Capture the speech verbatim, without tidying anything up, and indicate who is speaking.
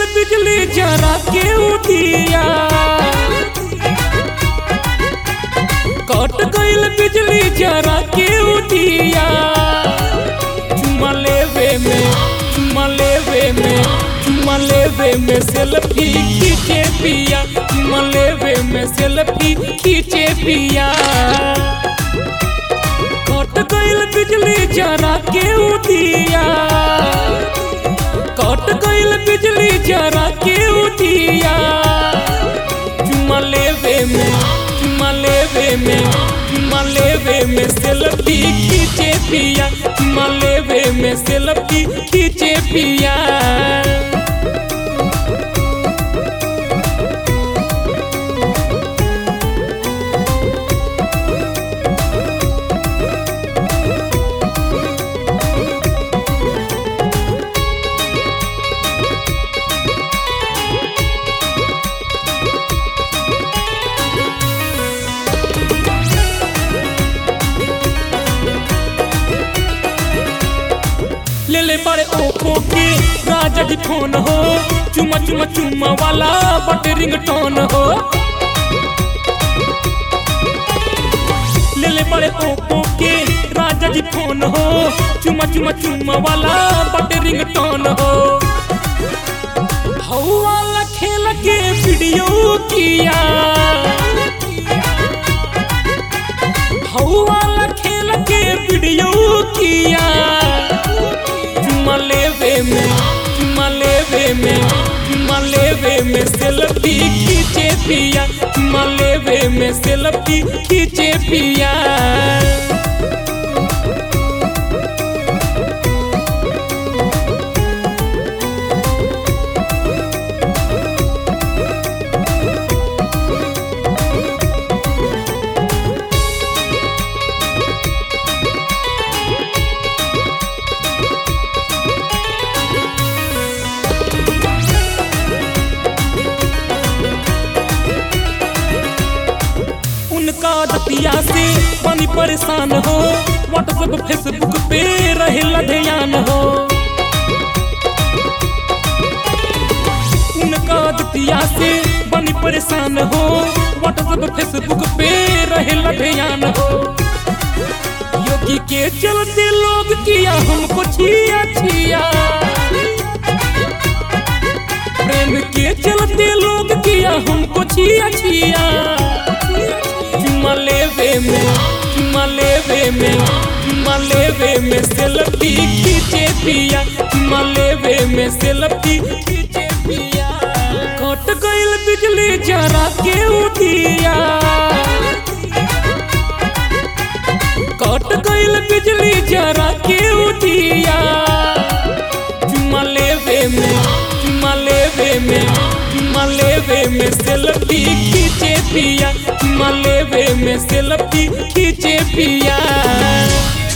Speaker 1: बिजली जरा के उदिया, कट गइल बिजली जरा के उदिया। चुमा लेवे में चुमा लेवे में चुमा लेवे में सेल्फी खींचे पिया, चुमा लेवे में सेल्फी खींचे पिया। कट गइल बिजली जरा के उदिया, कट गइल बिजली जरा के उदिया। चुमा लेवे में चुमा लेवे में चुमा लेवे में सेल्फी खींचे पिया, चुमा लेवे में सेल्फी खींचे पिया। ले ले बड़े ओप्पो के राजा जी फोन हो, चुमा चुमा चुमा वाला बटे रिंगटोन हो। ले ले बड़े ओप्पो के राजा जी फोन हो, चुमा चुमा चुमा वाला बटे रिंगटोन हो। हौ वाला खेल के वीडियो किया, हौ वाला खेल के वीडियो किया। चुमा लेवे में चुमा लेवे में चुमा लेवे में सेल्फी खींचे पिया, चुमा लेवे में सेल्फी खींचे पिया। उनका दतिया से बनी परेशान हो, व्हाट्सएप फेसबुक पे रहे ध्यान हो। उनका दतिया से बनी परेशान हो, व्हाट्सएप फेसबुक पे रहे ध्यान हो। योगी के चलते लोग किया हमको छिया छिया, प्रेम के चलते लोग किया हमको छिया छिया। चुमा लेवे में चुमा लेवे में चुमा लेवे में सेल्फी खींचे पिया, चुमा लेवे में सेल्फी खींचे पिया। कट गइल बिजली जरा के उदिया, कट गइल बिजली जरा के उदिया। चुमा लेवे में चुमा लेवे में चुमा लेवे में सेल्फी खींचे पिया, चुमा लेवे में सेल्फी खींचे पिया।